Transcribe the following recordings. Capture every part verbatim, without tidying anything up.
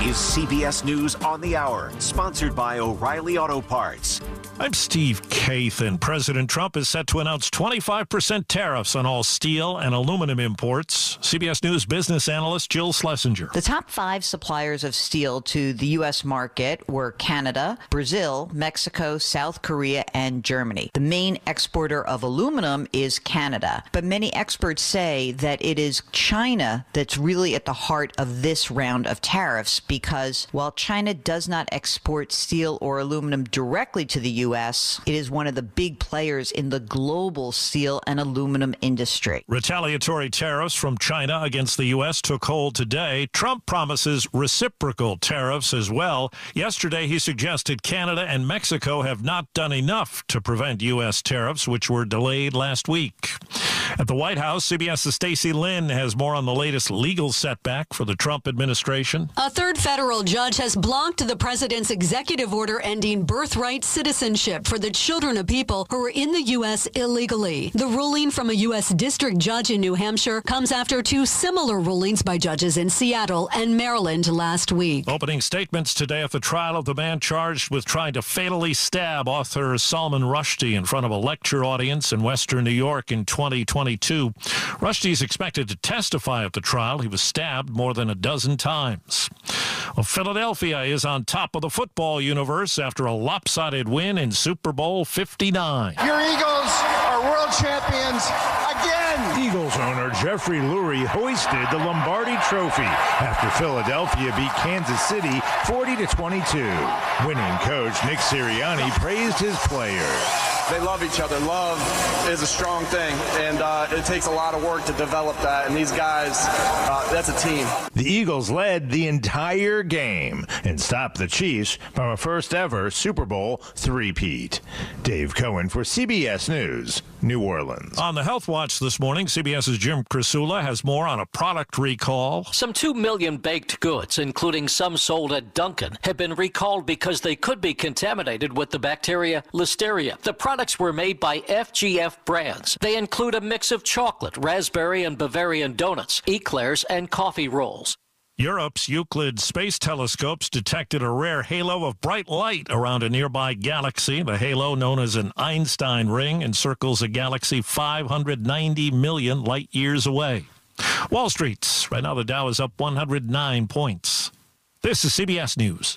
is C B S News on the Hour, sponsored by O'Reilly Auto Parts. I'm Steve Kathan. President Trump is set to announce twenty-five percent tariffs on all steel and aluminum imports. C B S News business analyst Jill Schlesinger. The top five suppliers of steel to the U S market were Canada, Brazil, Mexico, South Korea, and Germany. The main exporter of aluminum is Canada, but many experts say that it is China that's really at the heart of this round of tariffs, because while China does not export steel or aluminum directly to the U S, it is one of the big players in the global steel and aluminum industry. Retaliatory tariffs from China against the U S took hold today. Trump promises reciprocal tariffs as well. Yesterday, he suggested Canada and Mexico have not done enough to prevent U S tariffs, which were delayed last week. At the White House, CBS's Stacey Lynn has more on the latest legal setback for the Trump administration. A third federal judge has blocked the president's executive order ending birthright citizenship for the children of people who are in the U S illegally. The ruling from a U S district judge in New Hampshire comes after two similar rulings by judges in Seattle and Maryland last week. Opening statements today at the trial of the man charged with trying to fatally stab author Salman Rushdie in front of a lecture audience in Western New York in twenty twenty-two. Rushdie is expected to testify at the trial. He was stabbed more than a dozen times. Well, Philadelphia is on top of the football universe after a lopsided win in Super Bowl fifty-nine. Your Eagles are world champions again. Eagles owner Jeffrey Lurie hoisted the Lombardi Trophy after Philadelphia beat Kansas City forty to twenty-two. Winning coach Nick Sirianni praised his players. They love each other. Love is a strong thing, and uh, it takes a lot of work to develop that. And these guys, uh, that's a team. The Eagles led the entire game and stopped the Chiefs from a first-ever Super Bowl three-peat. Dave Cohen for C B S News, New Orleans. On the Health Watch this morning, CBS's Jim Krasula has more on a product recall. Some two million baked goods, including some sold at Dunkin', have been recalled because they could be contaminated with the bacteria Listeria. The products were made by F G F brands. They include a mix of chocolate, raspberry, and Bavarian donuts, eclairs, and coffee rolls. Europe's Euclid space telescopes detected a rare halo of bright light around a nearby galaxy. The halo, known as an Einstein ring, encircles a galaxy five hundred ninety million light years away. Wall Street. Right now, the Dow is up one hundred nine points. This is C B S News.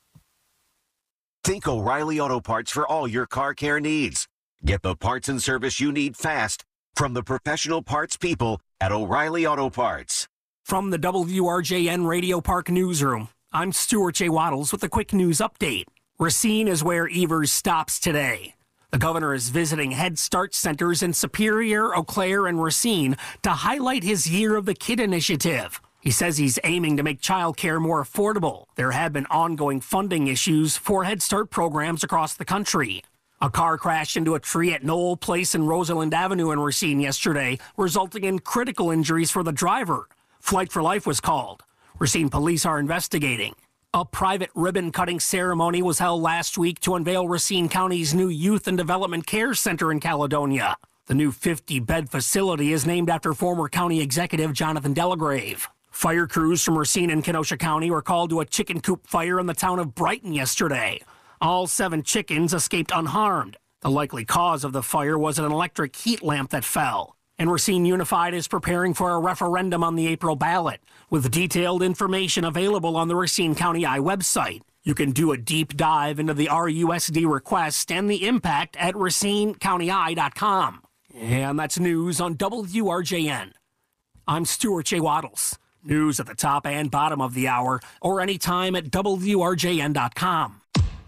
Think O'Reilly Auto Parts for all your car care needs. Get the parts and service you need fast from the professional parts people at O'Reilly Auto Parts. From the W R J N Radio Park Newsroom, I'm Stuart J. Waddles with a quick news update. Racine is where Evers stops today. The governor is visiting Head Start centers in Superior, Eau Claire, and Racine to highlight his Year of the Kid initiative. He says he's aiming to make childcare more affordable. There have been ongoing funding issues for Head Start programs across the country. A car crashed into a tree at Knoll Place and Rosalind Avenue in Racine yesterday, resulting in critical injuries for the driver. Flight for Life was called. Racine police are investigating. A private ribbon-cutting ceremony was held last week to unveil Racine County's new Youth and Development Care Center in Caledonia. The new fifty-bed facility is named after former county executive Jonathan Delagrave. Fire crews from Racine and Kenosha County were called to a chicken coop fire in the town of Brighton yesterday. All seven chickens escaped unharmed. The likely cause of the fire was an electric heat lamp that fell. And Racine Unified is preparing for a referendum on the April ballot, with detailed information available on the Racine County Eye website. You can do a deep dive into the R U S D request and the impact at racine county eye dot com. And that's news on W R J N. I'm Stuart J. Waddles. News at the top and bottom of the hour, or anytime at W R J N dot com.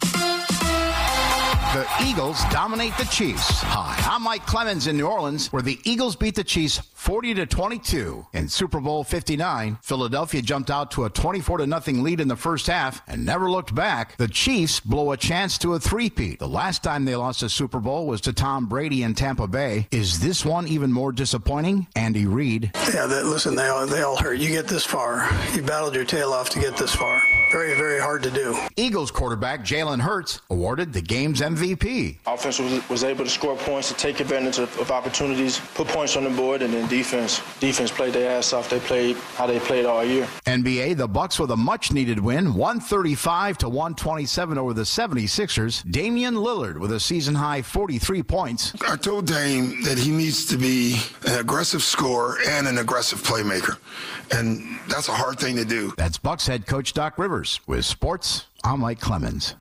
The Eagles dominate the Chiefs. Hi, I'm Mike Clemens in New Orleans, where the Eagles beat the Chiefs forty to twenty-two. In Super Bowl fifty-nine, Philadelphia jumped out to a twenty-four to nothing lead in the first half and never looked back. The Chiefs blow a chance to a three-peat. The last time they lost a Super Bowl was to Tom Brady in Tampa Bay. Is this one even more disappointing? Andy Reid. Yeah, they, listen, they all, they all hurt. You get this far. You battled your tail off to get this far. Very, very hard to do. Eagles quarterback Jalen Hurts awarded the game's M V P. V P. Offense was, was able to score points, to take advantage of, of opportunities, put points on the board, and then defense. Defense played their ass off. They played how they played all year. N B A, the Bucks with a much-needed win, one thirty-five to one twenty-seven over the seventy-sixers. Damian Lillard with a season-high forty-three points. I told Dame that he needs to be an aggressive scorer and an aggressive playmaker, and that's a hard thing to do. That's Bucks head coach Doc Rivers. With sports, I'm Mike Clemens.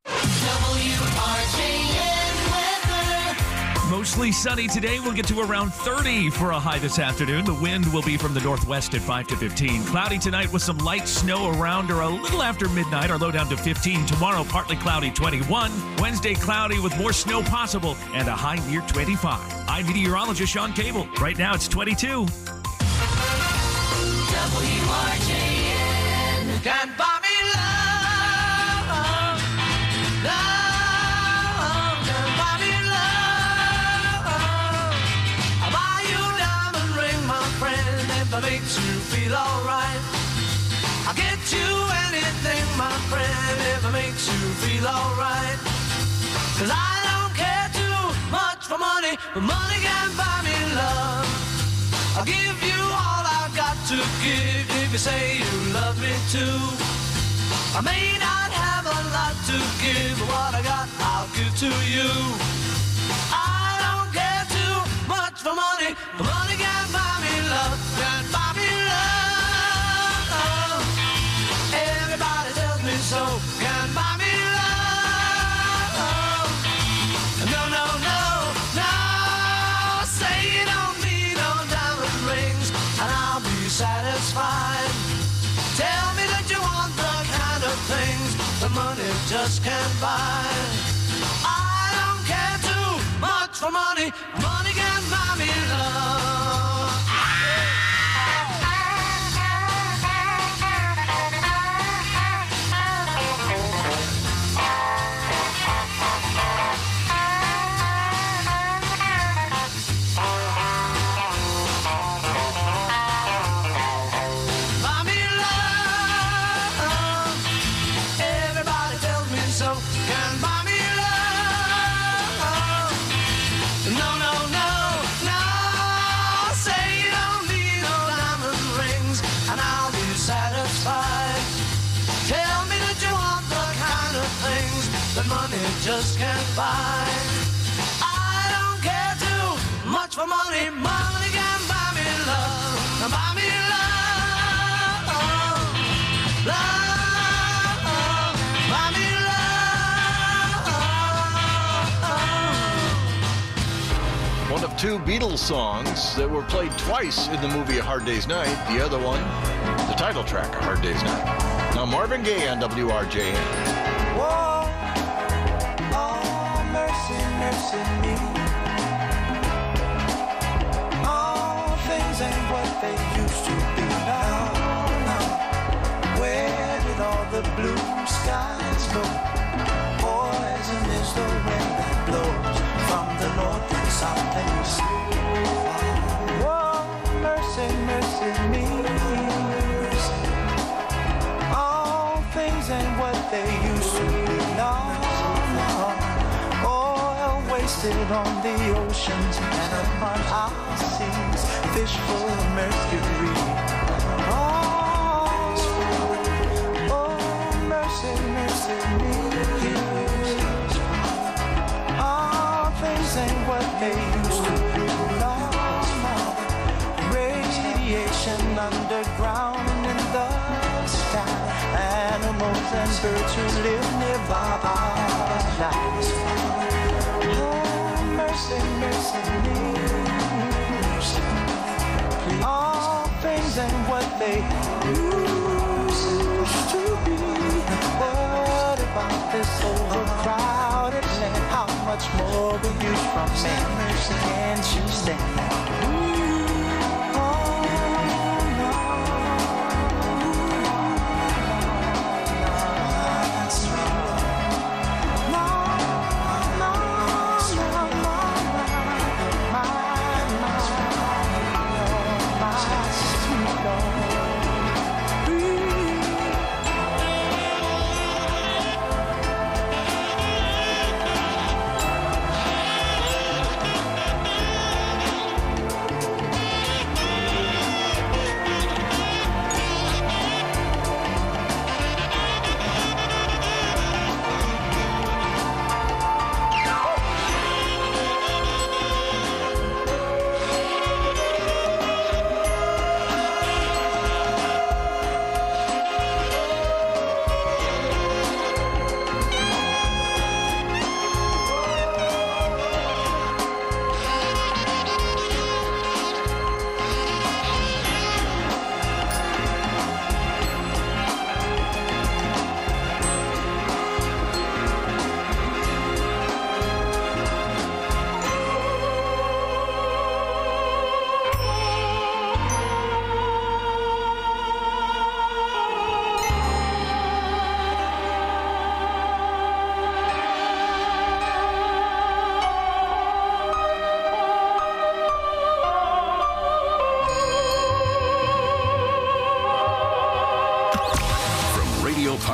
Mostly sunny today. We'll get to around thirty for a high this afternoon. The wind will be from the northwest at five to fifteen. Cloudy tonight with some light snow around or a little after midnight. Our low down to fifteen. Tomorrow, partly cloudy, twenty-one. Wednesday, cloudy with more snow possible and a high near twenty-five. I'm meteorologist Sean Cable. Right now, it's twenty-two. W R J N. Can't buy me love. Love. Makes you feel alright. I'll get you anything, my friend, if it makes you feel alright. Cause I don't care too much for money, but money can't buy me love. I'll give you all I've got to give if you say you love me too. I may not have a lot to give, but what I got I'll give to you. I don't care too much for money, but money can't buy me love. Can't buy me love. Everybody tells me so. Can't buy me love. No, no, no, no. Say you don't need no diamond rings, and I'll be satisfied. Tell me that you want the kind of things the money just can't buy. I don't care too much for money. Money can't buy me love. Money just can't buy. I don't care too much for money. Money can buy me love. Buy me love. Love. Buy me love. One of two Beatles songs that were played twice in the movie A Hard Day's Night. The other one, the title track, A Hard Day's Night. Now Marvin Gaye on W R J N. Whoa. Mercy me. All things ain't what they used to be now. now. Where did all the blue skies go? Poison is the wind that blows from the north and south and east. Whoa, mercy, mercy me. All things ain't what they used to be now. Wasted on the oceans and upon our seas, fish full of mercury. Oh, oh, mercy, mercy me. All things ain't what they used to be. No, no. Radiation underground and in the sky. Animals and birds who live nearby our lives. Mercy, mercy me. All things ain't what they used to be. What about this overcrowded land? How much more will you from me? Mercy, can't you stand? Oh, no. That's right. No, no.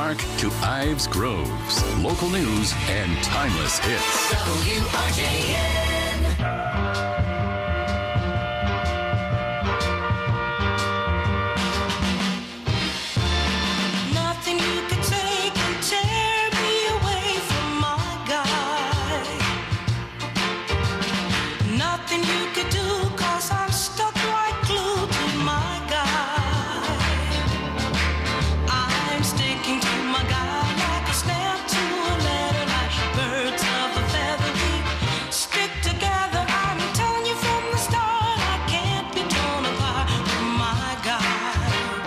Park to Ives Groves. Local news and timeless hits. W R J N. Nothing you could take and tear me away from my guy. Nothing you could do, cause I'm stuck like glue to my guy. I'm sticking to my guy like a snap to a letter, like birds of a feather. We stick together, I'm telling you from the start, I can't be torn apart from my guy.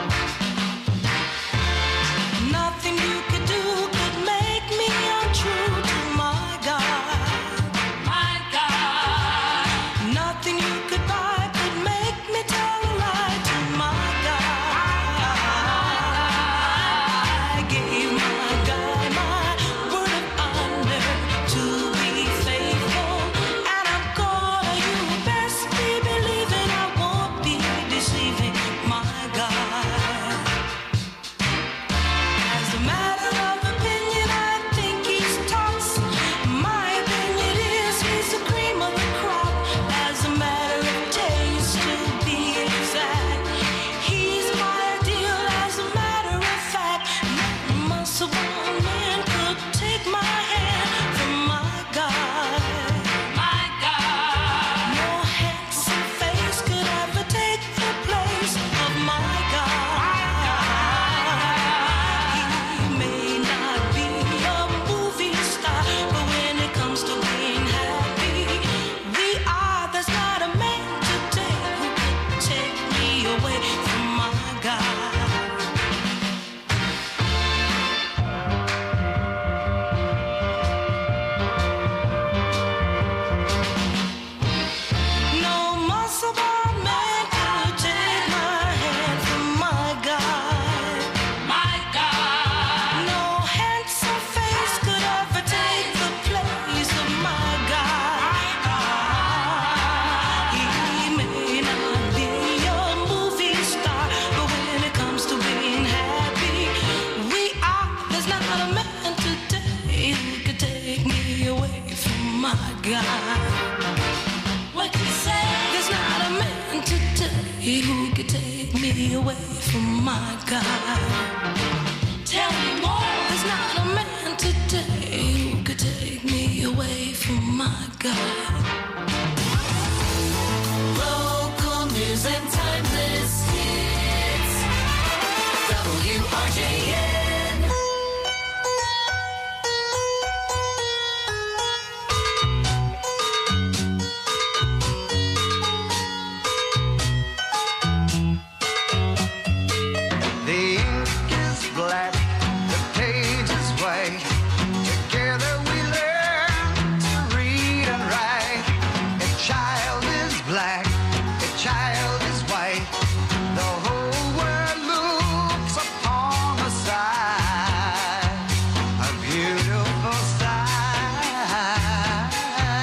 Nothing you could do could make me untrue to my guy. My guy. Nothing you could buy could make me tell a lie to my guy. I gave my guy my word of honor to be faithful, and I'm gonna, you best be believing I won't be deceiving my guy. As a matter of opinion, I think he's tops. My opinion is he's the cream of the crop. As a matter of taste, to be exact, he's my ideal. As a matter of fact, no muscle bound man could take my hand from my guy. My guy. No handsome face could ever take the place of my guy. He may not be a movie star, but when it comes to being happy, we are. There's not a man today who could take me away from my guy. No muscle bound man could take my hand from my guy. My guy. No handsome face could ever take the place of my guy. He may not be a movie star, but when it comes to being happy, we are. There's not a man today who could take me away from my guy. What can you say? There's not a man today who could take me away from my guy. Tell me more. There's not a man today who could take me away from my guy. Local news and timeless hits. W R J N. The ink is black, the page is white. Together we learn to read and write. A child is black, a child is white. The whole world looks upon a sight, a beautiful sight.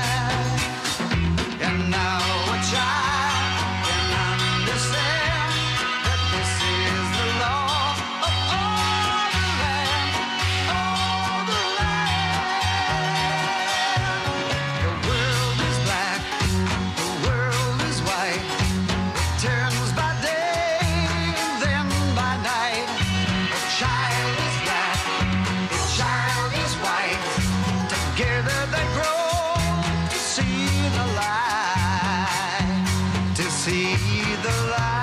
And now a child can understand that this is the law of all the land, all the land. The world is black, the world is white. It turns by day, then by night. A child is black, a child is white. Together they grow to see the light, to see the light.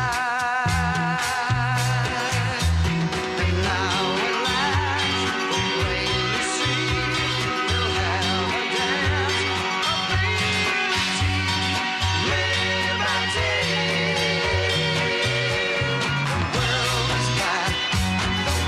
And now at last, the plainly see, they'll have a dance of liberty, liberty. The world is black, the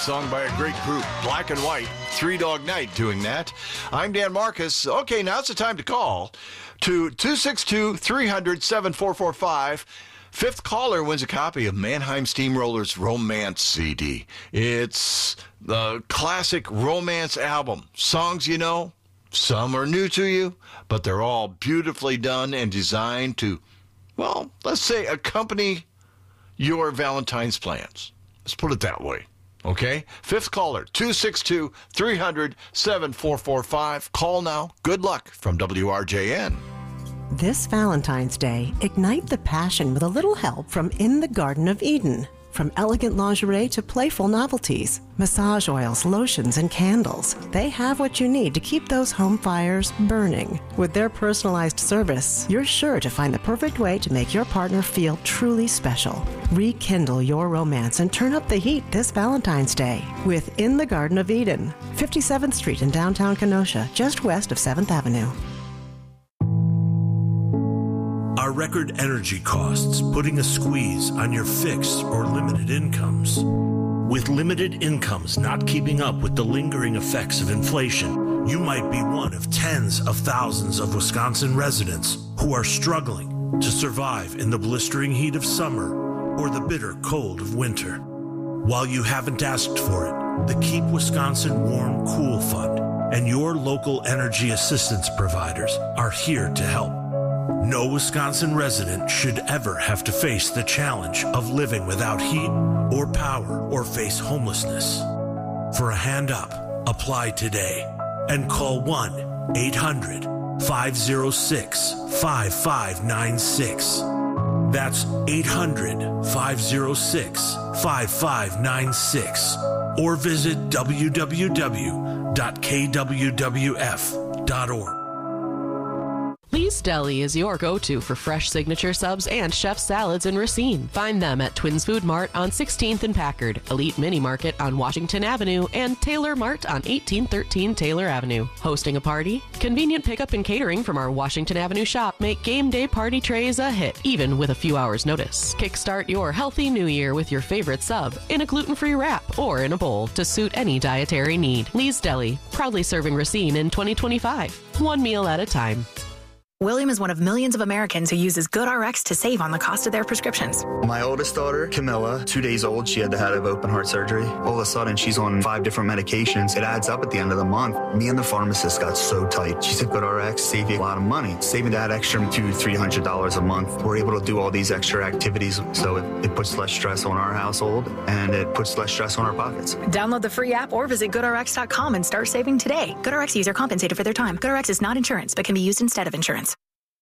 song by a great group, Black and White, Three Dog Night doing that. I'm Dan Marcus. Okay, now it's the time to call to two six two, three hundred, seven four four five. Fifth caller wins a copy of Mannheim Steamrollers Romance C D. It's the classic romance album. Songs you know, some are new to you, but they're all beautifully done and designed to, well, let's say accompany your Valentine's plans. Let's put it that way. Okay? Fifth caller, two six two, three hundred, seven four four five. Call now. Good luck from W R J N. This Valentine's Day, ignite the passion with a little help from In the Garden of Eden. From elegant lingerie to playful novelties, massage oils, lotions, and candles, they have what you need to keep those home fires burning. With their personalized service, you're sure to find the perfect way to make your partner feel truly special. Rekindle your romance and turn up the heat this Valentine's Day with In the Garden of Eden, fifty-seventh Street in downtown Kenosha, just west of seventh Avenue. Are record energy costs putting a squeeze on your fixed or limited incomes? With limited incomes not keeping up with the lingering effects of inflation, you might be one of tens of thousands of Wisconsin residents who are struggling to survive in the blistering heat of summer or the bitter cold of winter. While you haven't asked for it, the Keep Wisconsin Warm Cool Fund and your local energy assistance providers are here to help. No Wisconsin resident should ever have to face the challenge of living without heat or power or face homelessness. For a hand up, apply today and call one eight hundred, five oh six, five five nine six. That's eight hundred, five oh six, five five nine six. Or visit w w w dot k w w f dot org. Lee's Deli is your go-to for fresh signature subs and chef salads in Racine. Find them at Twins Food Mart on sixteenth and Packard, Elite Mini Market on Washington Avenue, and Taylor Mart on eighteen thirteen Taylor Avenue. Hosting a party? Convenient pickup and catering from our Washington Avenue shop make game day party trays a hit, even with a few hours' notice. Kickstart your healthy new year with your favorite sub in a gluten-free wrap or in a bowl to suit any dietary need. Lee's Deli, proudly serving Racine in twenty twenty-five. One meal at a time. William is one of millions of Americans who uses GoodRx to save on the cost of their prescriptions. My oldest daughter, Camilla, two days old, she had to have open heart surgery. All of a sudden, she's on five different medications. It adds up at the end of the month. Me and the pharmacist got so tight. She said, GoodRx save you a lot of money. Saving that extra two hundred, three hundred dollars a month. We're able to do all these extra activities, so it, it puts less stress on our household, and it puts less stress on our pockets. Download the free app or visit good r x dot com and start saving today. GoodRx users are compensated for their time. GoodRx is not insurance, but can be used instead of insurance.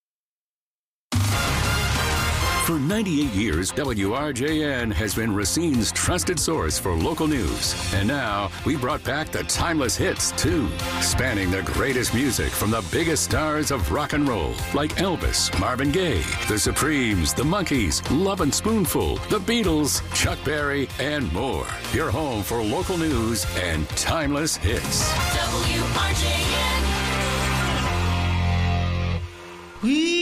For ninety-eight years, W R J N has been Racine's trusted source for local news. And now, we brought back the timeless hits, too, spanning the greatest music from the biggest stars of rock and roll, like Elvis, Marvin Gaye, The Supremes, The Monkees, Love and Spoonful, The Beatles, Chuck Berry, and more. Your home for local news and timeless hits. W R J N. We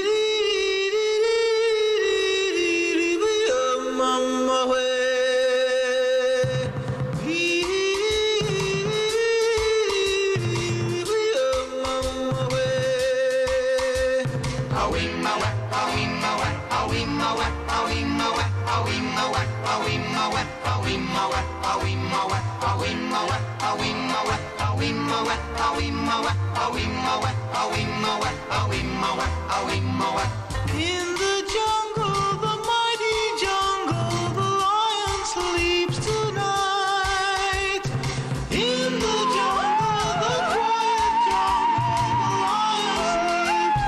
In the jungle, the mighty jungle, the lion sleeps tonight. In the jungle, the quiet jungle, the lion sleeps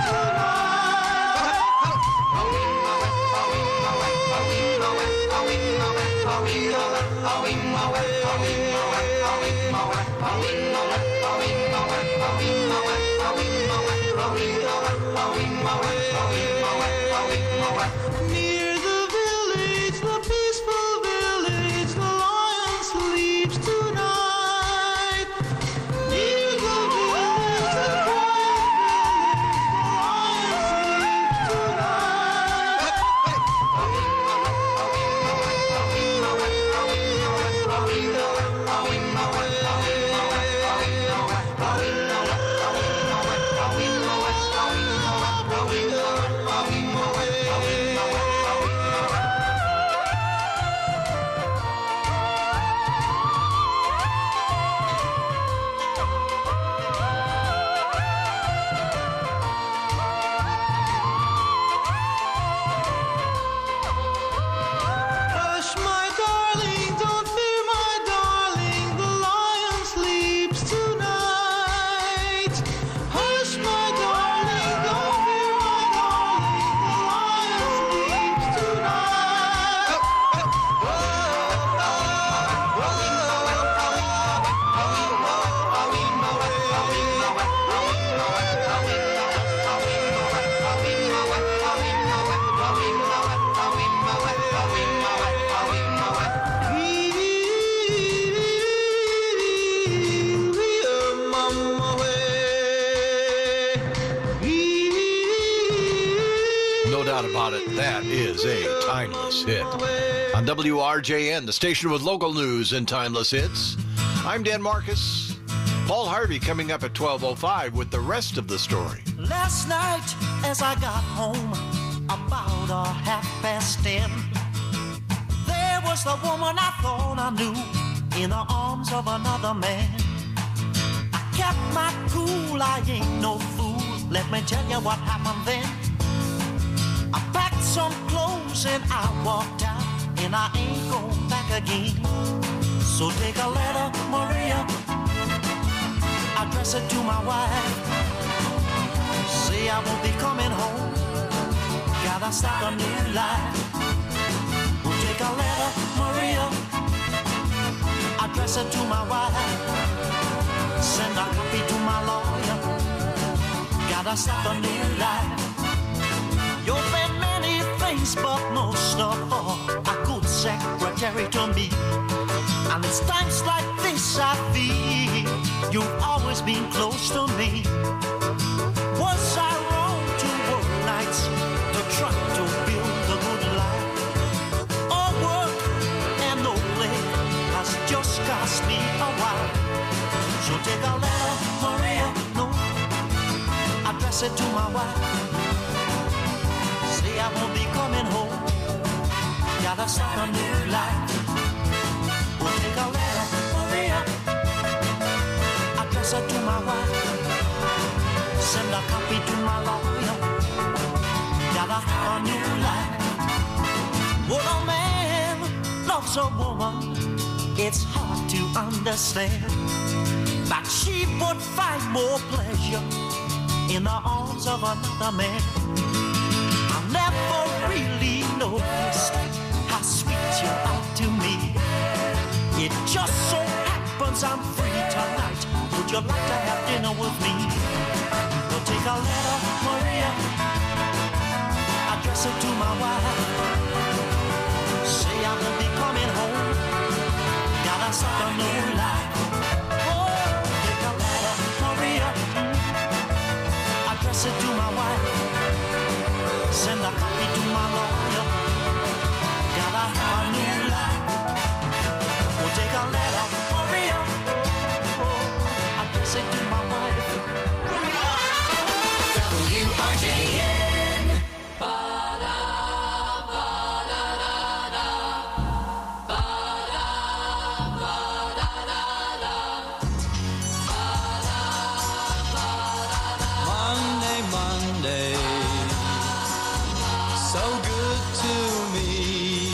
Near the village, the peaceful village, the lion sleeps tonight. Near the village, the quiet village, the lion sleeps tonight. about it, that is a timeless hit. On W R J N, the station with local news and timeless hits, I'm Dan Marcus. Paul Harvey coming up at twelve oh five with the rest of the story. Last night, as I got home, about a half past ten, there was the woman I thought I knew in the arms of another man. I kept my cool, I ain't no fool. Let me tell you what happened then. I packed some clothes and I walked out, and I ain't going back again. So take a letter, Maria, address it to my wife. Say I won't be coming home, gotta start a new life. We'll take a letter, Maria, address it to my wife. Send a copy to my lawyer, gotta start a new life. You've been many things, but most of all, a good secretary to me. And it's times like this I feel you've always been close to me. Was I wrong to work nights to try to build a good life? All work and no play has just cost me a while. So take a letter, Maria, no, address it to my wife. Say I won't be coming home, gotta start a new life. We'll take a letter, Maria, address it to my wife. Send a copy to my lawyer, gotta have a new life. When a man loves a woman, it's hard to understand that she would find more pleasure in the arms of another man. I never really noticed how sweet you are to me. It just so happens I'm free tonight. Would you like to have dinner with me? Well, take a letter, Maria, address it to my wife. Say I won't be coming home, gotta start a new life. Oh, take a letter, Maria, address it to my wife. Send a copy to my lawyer, gotta have a new life. We'll take a letter, Maria, oh, address it to my wife. W R J N. Monday, Monday, so good to me.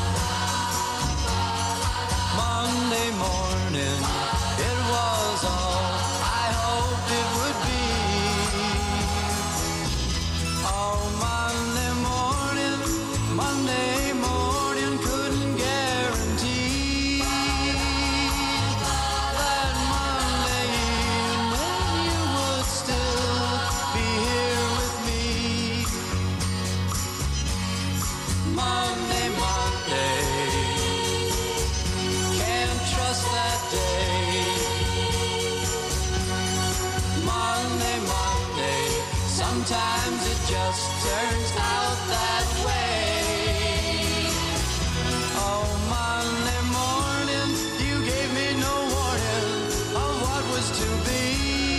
Monday morning, it was all I hoped it would be. Oh, Monday morning, Monday morning, couldn't guarantee that Monday evening you would still be here with me. Monday, Monday, can't trust that day. Monday, Monday, sometimes it just turns out that way. Oh, Monday morning, you gave me no warning of what was to be.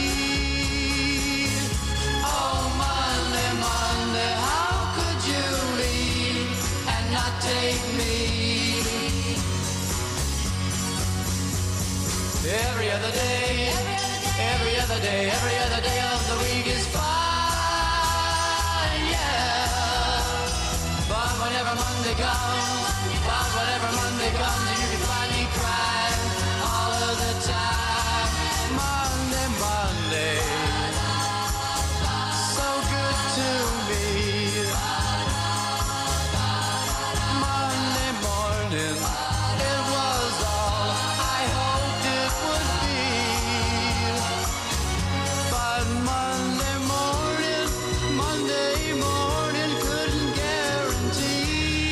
Oh, Monday, Monday, how could you leave and not take me? Every other day, every other day, every other day of the week is fine, yeah. But whenever Monday comes, but whenever Monday comes, you can find me crying all of the time. Monday, Monday, so good to me. Monday morning, it was all I hoped it would be. But Monday morning, Monday morning, couldn't guarantee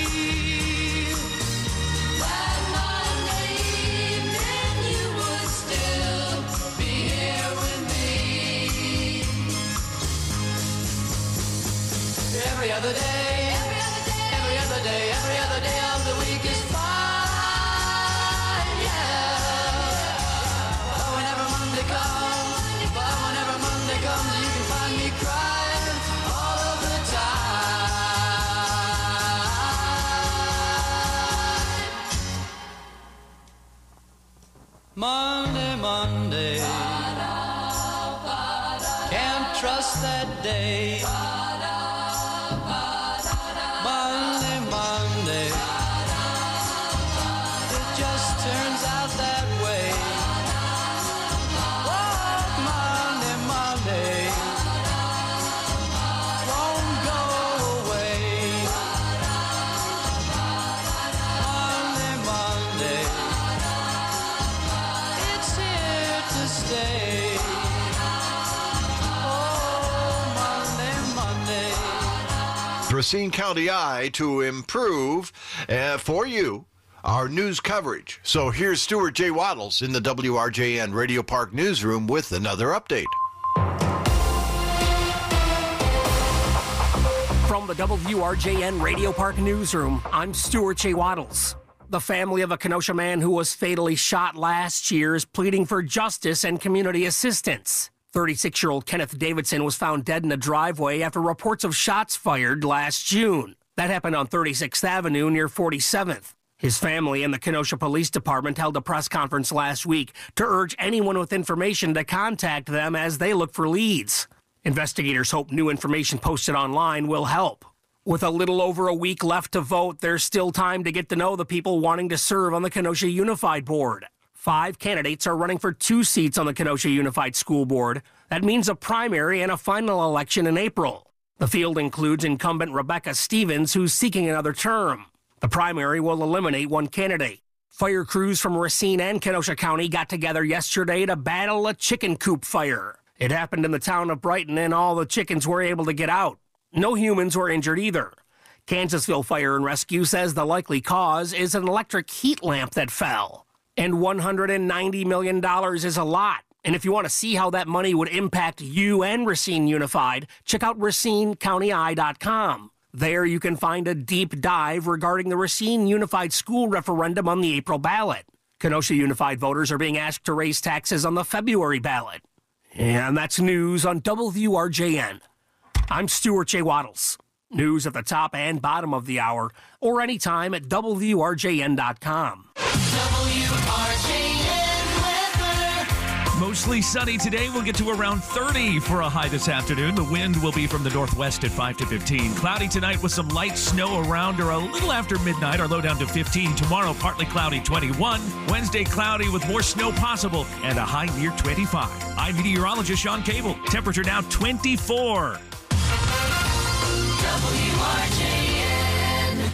that Monday evening you would still be here with me. Every other day, Monday. Can't trust that day. Monday, Monday. It just turns out that way. Oh, Monday, Monday. Won't go away. Monday, Monday. It's here to stay. Oh, Monday, Monday. Racine County Eye to improve uh, for you our news coverage. So here's Stuart J. Waddles in the W R J N Radio Park newsroom with another update. From the W R J N Radio Park newsroom, I'm Stuart J. Waddles. The family of a Kenosha man who was fatally shot last year is pleading for justice and community assistance. thirty-six-year-old Kenneth Davidson was found dead in a driveway after reports of shots fired last June. That happened on thirty-sixth Avenue near forty-seventh. His family and the Kenosha Police Department held a press conference last week to urge anyone with information to contact them as they look for leads. Investigators hope new information posted online will help. With a little over a week left to vote, there's still time to get to know the people wanting to serve on the Kenosha Unified Board. Five candidates are running for two seats on the Kenosha Unified School Board. That means a primary and a final election in April. The field includes incumbent Rebecca Stevens, who's seeking another term. The primary will eliminate one candidate. Fire crews from Racine and Kenosha County got together yesterday to battle a chicken coop fire. It happened in the town of Brighton, and all the chickens were able to get out. No humans were injured either. Kansasville Fire and Rescue says the likely cause is an electric heat lamp that fell. And one hundred ninety million dollars is a lot. And if you want to see how that money would impact you and Racine Unified, check out Racine County Eye dot com. There you can find a deep dive regarding the Racine Unified School referendum on the April ballot. Kenosha Unified voters are being asked to raise taxes on the February ballot. And that's news on W R J N. I'm Stuart J. Waddles. News at the top and bottom of the hour, or anytime at W R J N dot com. W R J N weather. Mostly sunny today. We'll get to around thirty for a high this afternoon. The wind will be from the northwest at five to fifteen. Cloudy tonight with some light snow around or a little after midnight. Our low down to fifteen. Tomorrow, partly cloudy, twenty-one. Wednesday, cloudy with more snow possible and a high near twenty-five. I'm meteorologist Sean Cable. Temperature now twenty-four. W R J N.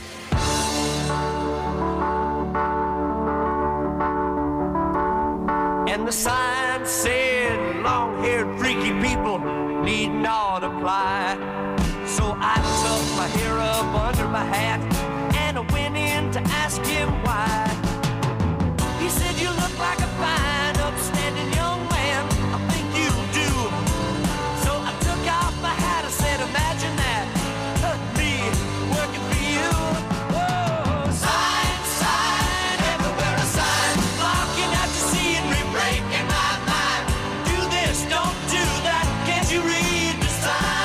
And the sign said, long-haired freaky people need not apply. So I tucked my hair up under my hat and I went in to ask him why. He said, you look like a fine, upstanding young man. I think you do. So I took off my hat and said, imagine that. Me working for you. Whoa, sign, sign, everywhere a sign, blocking out to see and re-breaking my mind. Do this, don't do that. Can't you read the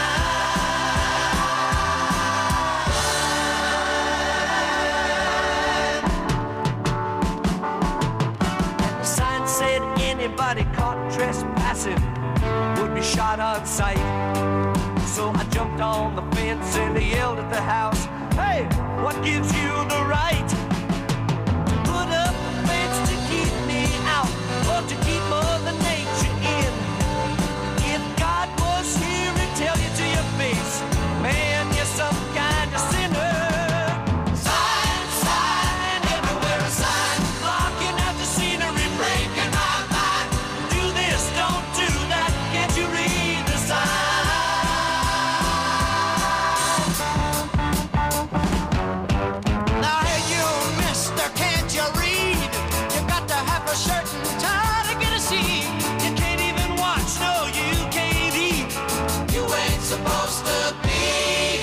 sign? The sign said anybody caught trespassing would be shot on sight. So I jumped on the fence and I yelled at the house, hey, what gives you the right to put up a fence to keep me out or to keep Mother Nature in? If God was here, he'd tell you to your face, man, you're some kind of sinner. Sign, sign, everywhere a sign, blocking out the scenery, breaking my mind. Do this, don't do that, can't you read the sign? Shirt and tie to get a seat. You can't even watch, no, you can't eat. You ain't supposed to be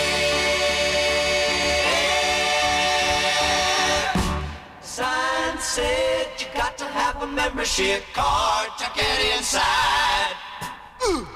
here. Sign said you got to have a membership card to get inside. Ooh.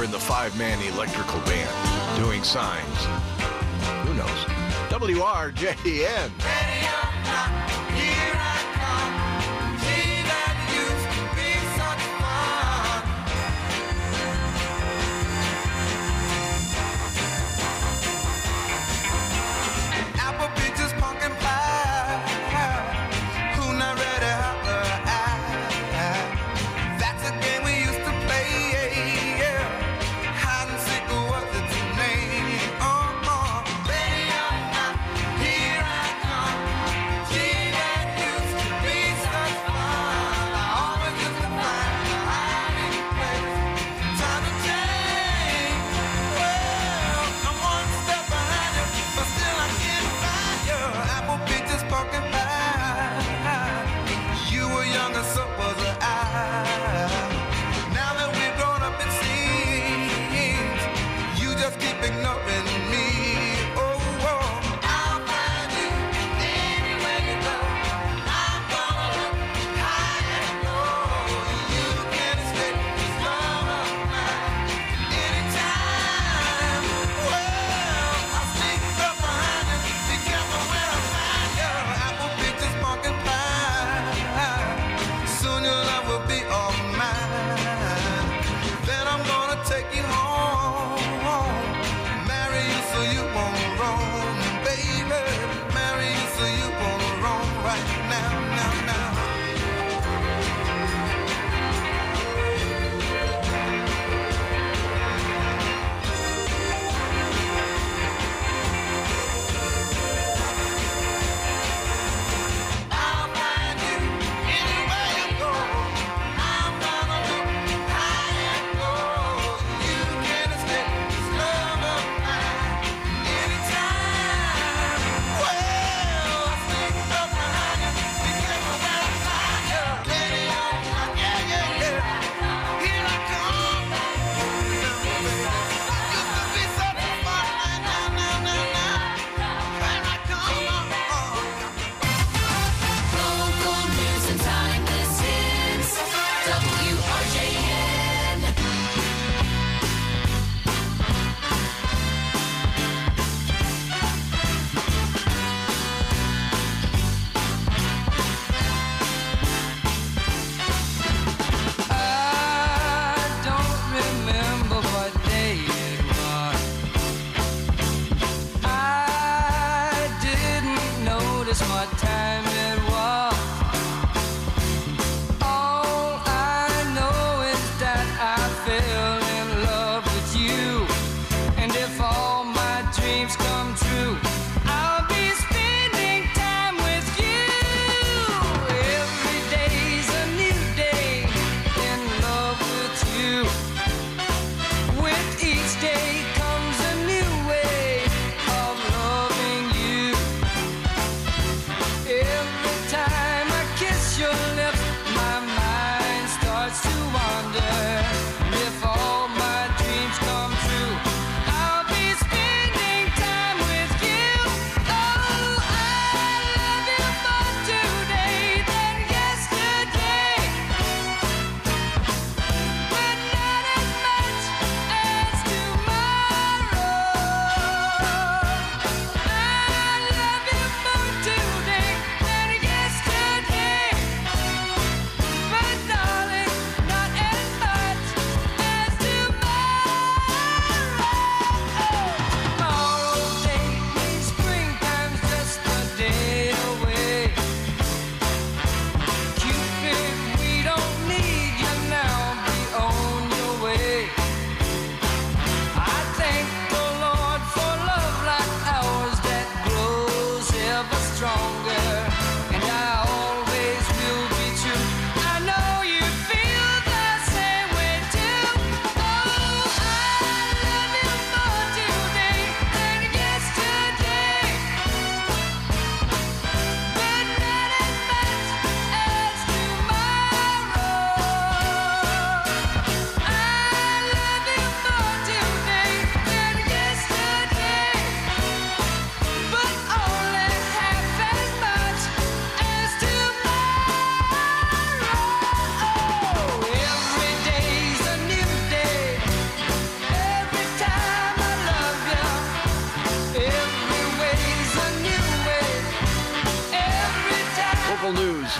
in the five-man electrical band doing signs. Who knows? W R J N. Here I come,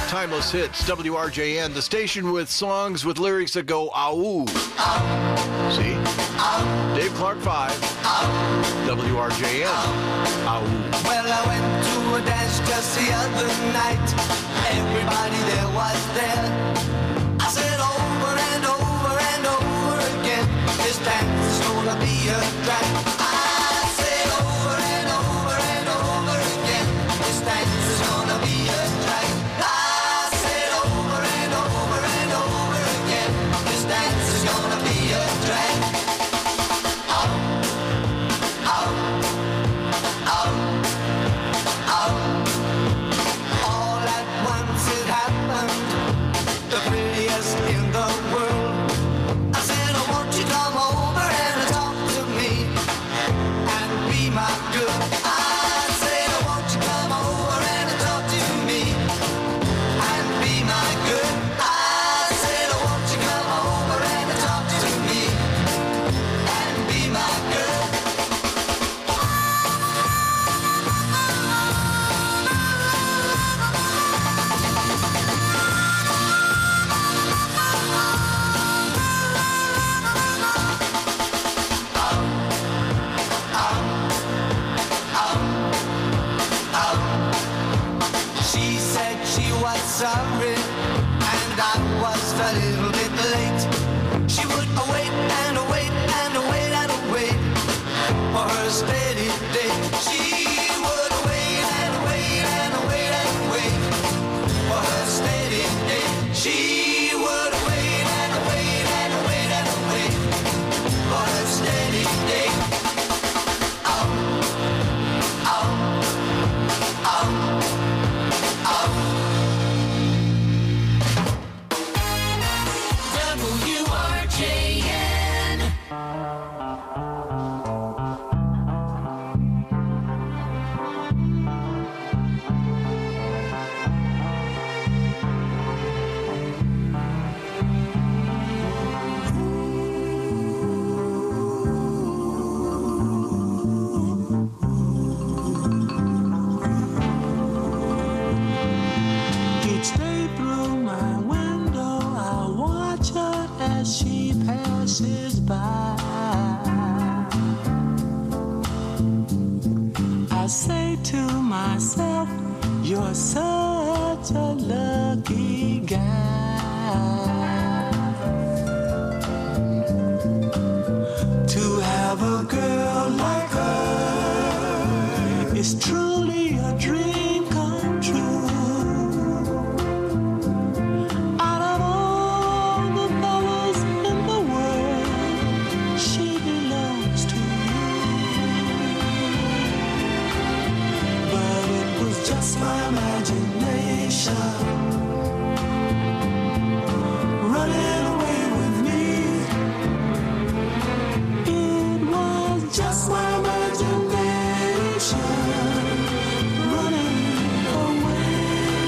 Timeless Hits, W R J N, the station with songs with lyrics that go, ow. See? Dave Clark five, W R J N, ow. Well, I went to a dance just the other night. Everybody there was there. I said over and over and over again, this dance is gonna be a drag. I said over and over and over again, this dance is gonna be a drag. I said over and over and over again, this dance is gonna be a drag. Oh, oh, oh, oh. All at once it happened, the prettiest in the world. I said, oh, won't you come over and talk to me and be my girl? I said, oh, won't you come over and talk to me and be my girl? I said, oh, won't you come over and talk to me and be my girl? She said she was sorry, and I was a little bit late. She would wait and wait and wait and wait for her steady day. She would wait and wait and wait and wait for her steady day. She would wait and wait and wait and wait for her steady day. Oh, oh, oh. W R J N. Each day through my window, I watch her as she passes by. I say to myself, you're such a lucky guy to have a girl like her. It's truly a dream come true. Out of all the fellas in the world, she belongs to you. But it was just my imagination running away with me. It was just my imagination running away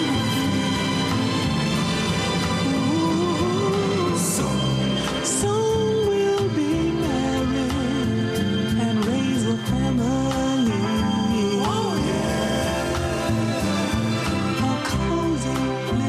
with me. Soon, soon we'll be married and raise a family. Oh yeah, a cozy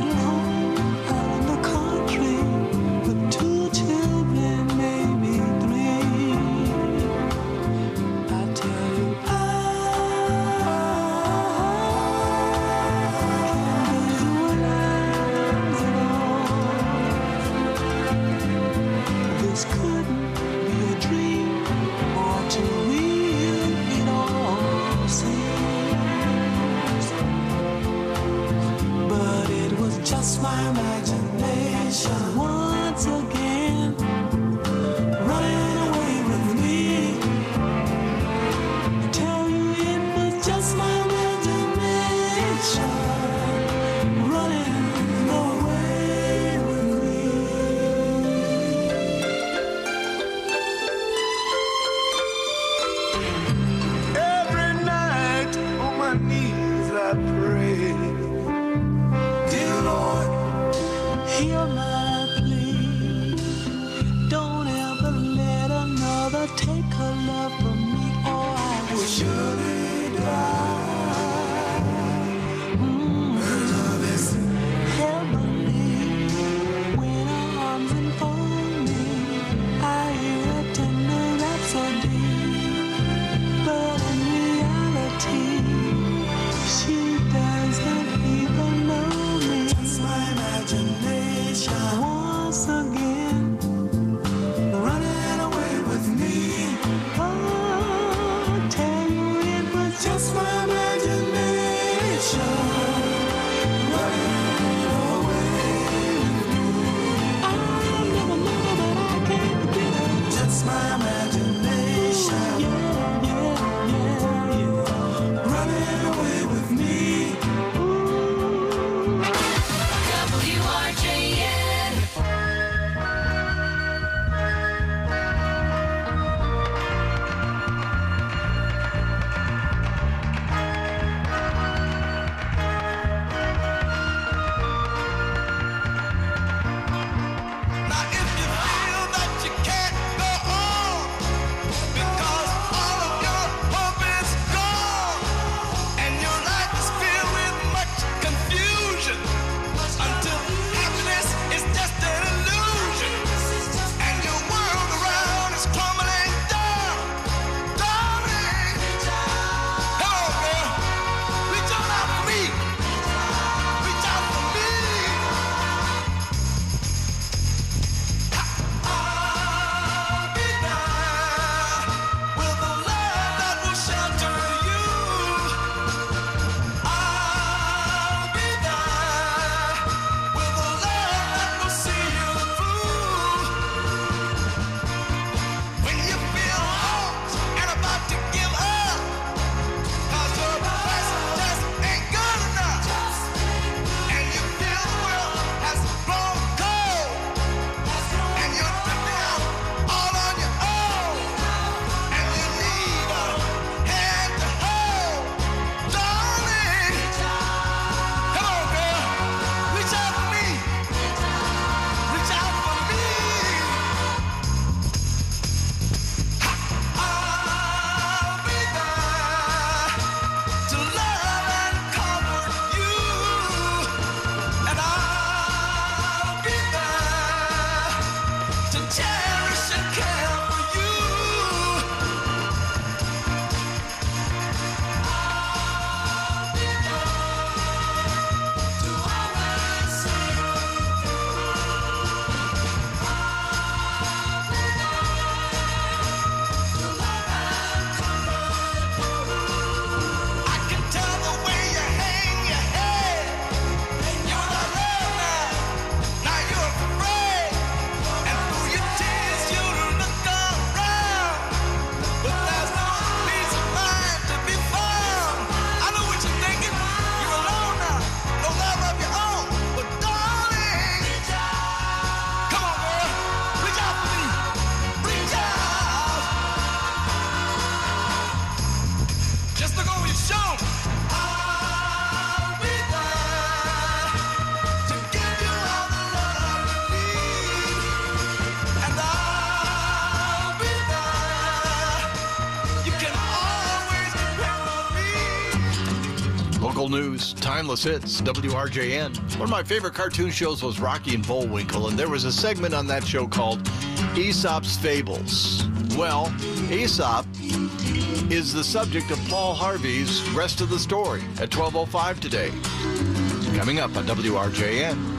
Local news, timeless hits, W R J N. One of my favorite cartoon shows was Rocky and Bullwinkle, and there was a segment on that show called Aesop's Fables. Well, Aesop is the subject of Paul Harvey's Rest of the Story at twelve oh five today. Coming up on W R J N.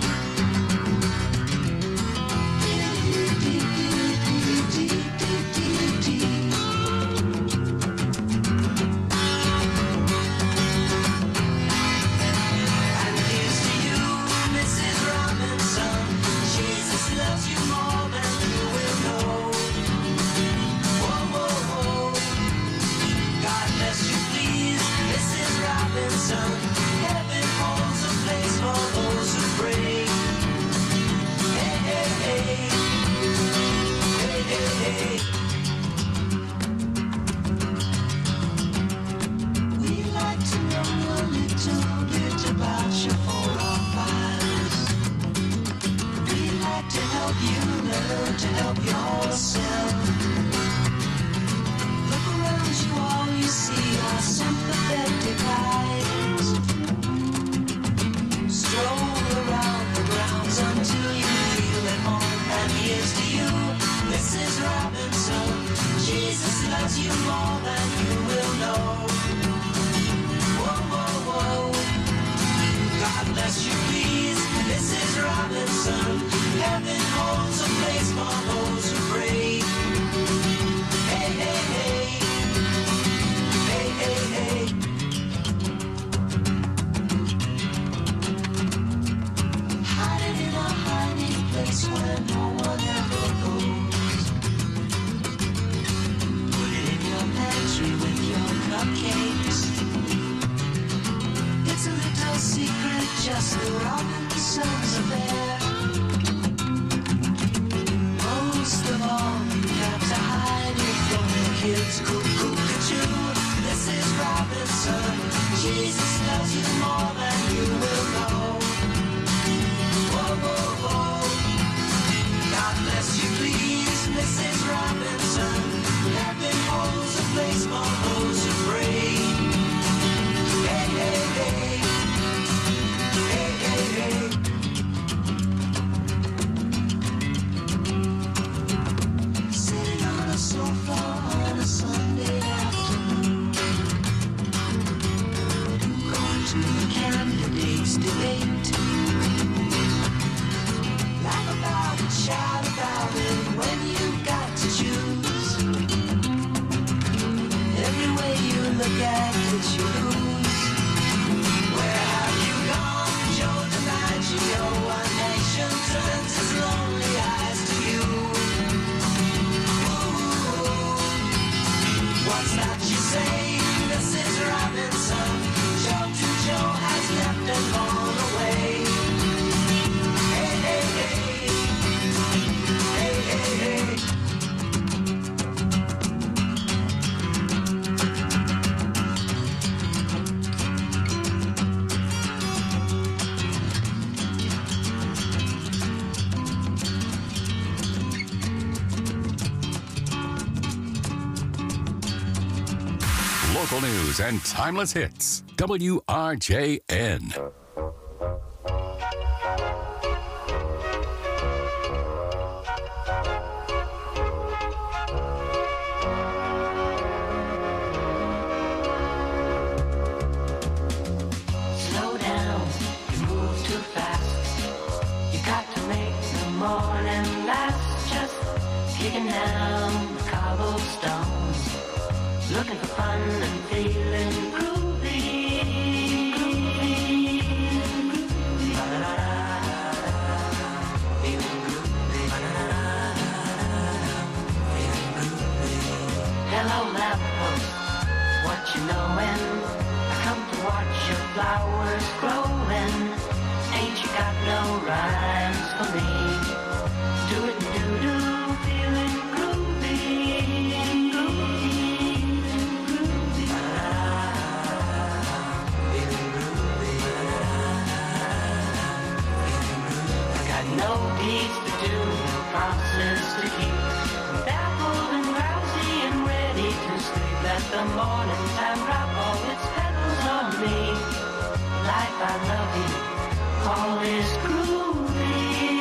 Local news and timeless hits. W R J N. Slow down, you move too fast. You got to make the morning last. Just kicking down the cobblestones, looking for fun and feeling groovy. Groovy. Ba-da-da-da. Feeling groovy. Ba-da-da-da. Feeling groovy. Hello, lamppost, what you knowin'? I come to watch your flowers growing. Ain't you got no rhymes for me? Do it and do-do, feeling groovy. No deeds to do, no promises to keep. I'm baffled and drowsy and ready to sleep. Let the morning time drop all its petals on me. I love you. All is groovy.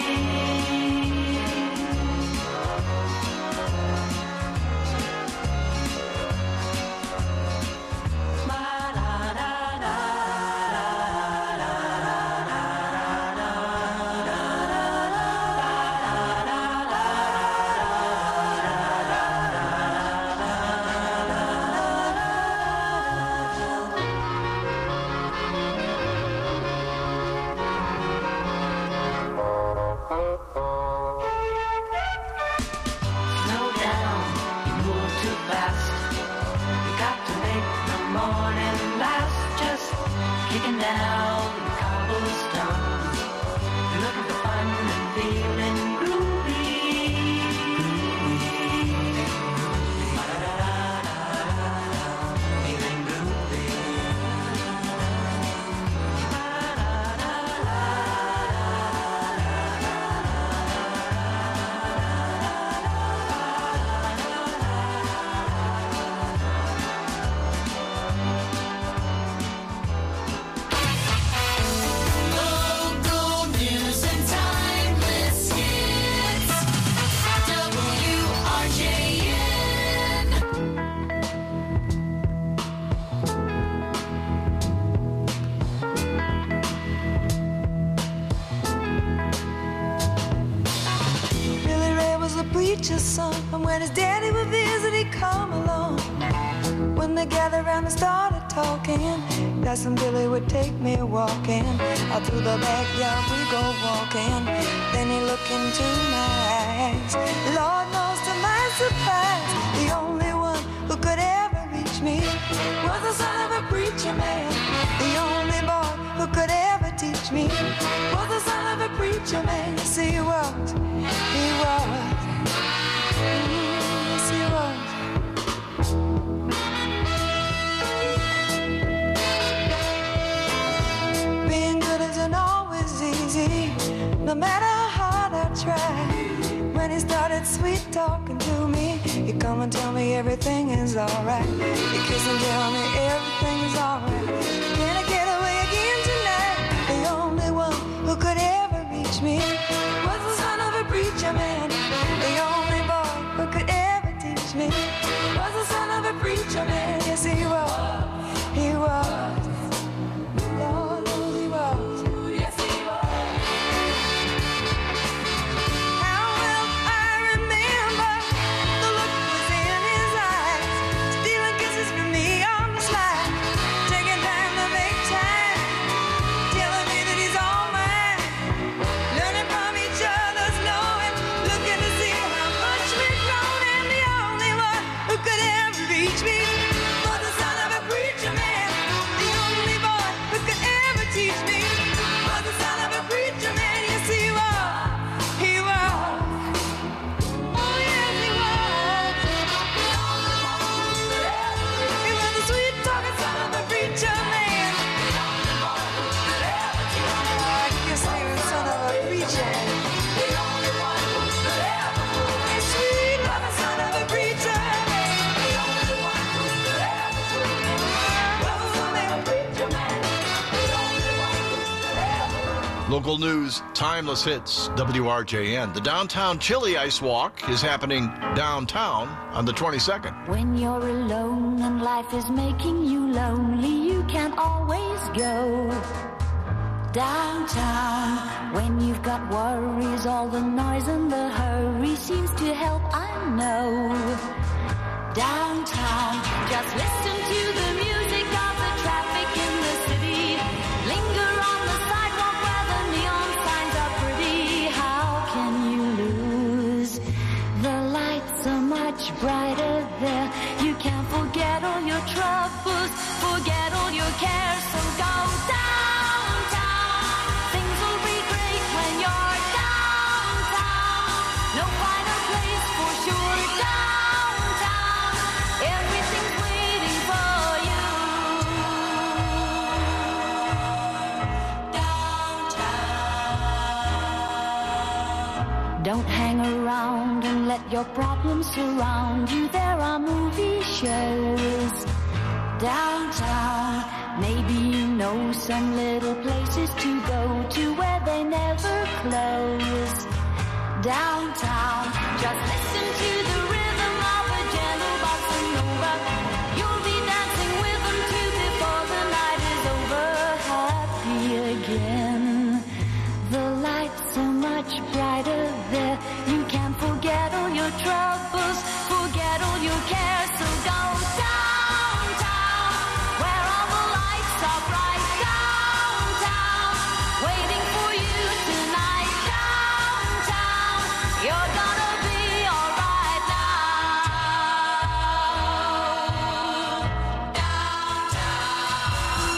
Slow down, you move too fast. You got to make the morning last. Just kicking down the cobblestones. You're looking for fun and feeling groovy. Feeling groovy. Local news and timeless hits. W R J N. Billy Ray was a preacher's son, and when his daddy would visit, he'd come along. When they gathered around and started talking, that's when Billy would take me walking. Out through the backyard we go walking. Then he looked into my eyes. Lord knows to my surprise, the only one who could ever reach me was the son of a preacher man. The only boy who could ever teach me was the son of a preacher man. Yes, he was. He was. Yes, he was. Being good isn't always easy, no matter how hard I try. When he started sweet talking to me, he'd come and tell me everything is alright. He'd kiss and tell me everything is alright. Can I get away again tonight? The only one who could ever reach me was the son of a preacher man. The only boy who could ever teach me was the son of a preacher man. Yes, he was. He was. Lord knows he was. Yes, he was. How well I remember the look was in his eyes, stealing kisses from me on the slide, taking time to make time, telling me that he's all mine, learning from each other's knowing, looking to see how much we've grown, and the only one who could ever reach me was the son of a preacher man. The only boy who could ever teach me was the son of a preacher man. Yes, he was. He was. Oh, yes, he was. He was the sweet talking son of a preacher man. Oh, I guess he was son of a preacher. He's sweet loving son of a preacher man. Local news, timeless hits, W R J N. The Downtown Chili Ice Walk is happening downtown on the twenty-second. When you're alone and life is making you lonely, you can always go downtown. When you've got worries, all the noise and the hurry seems to help, I know. Downtown, just listen to the music of the traffic in the city. Linger on the sidewalk where the neon signs are pretty. How can you lose? The lights are much brighter there. You can forget all your troubles, forget all your cares, so go downtown. Things will be great when you're downtown. No finer place for sure. Downtown, everything's waiting for you. Downtown. Don't hang around and let your problems surround you. There are movie shows downtown. Maybe you know know some little places to go to where they never close. Downtown, just listen to the rhythm of a gentle bossa nova. You'll be dancing with them too before the night is over. Happy again. The lights are much brighter there. You can forget all your troubles, forget all your cares. So go downtown, where all the lights are bright. Downtown, waiting for you tonight. Downtown, you're gonna be alright now. Downtown,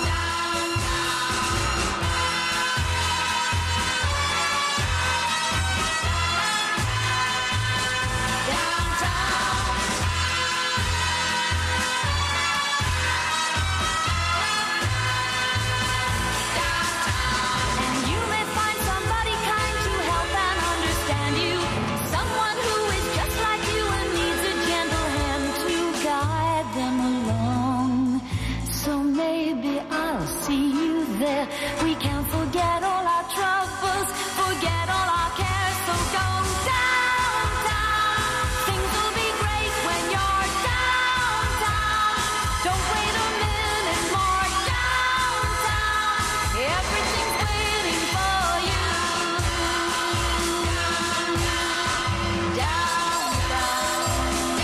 and you may find somebody kind to help and understand you. Someone who is just like you and needs a gentle hand to guide them along. So maybe I'll see you there. We can forget all our troubles, forget all our cares. So go downtown. Things will be great when you're downtown. Don't wait a minute more. Downtown, everything's waiting for you. Downtown,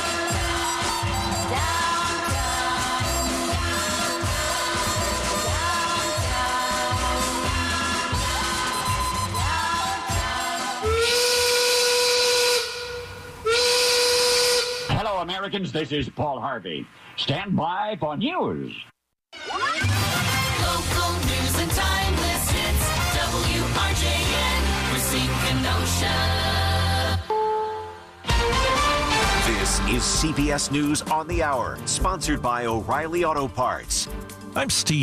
Hello, Americans. This is Paul Harvey. Stand by for news. Local news and timeless hits. W R J N, Racine, Kenosha. This is C B S News on the Hour, sponsored by O'Reilly Auto Parts. I'm Steve.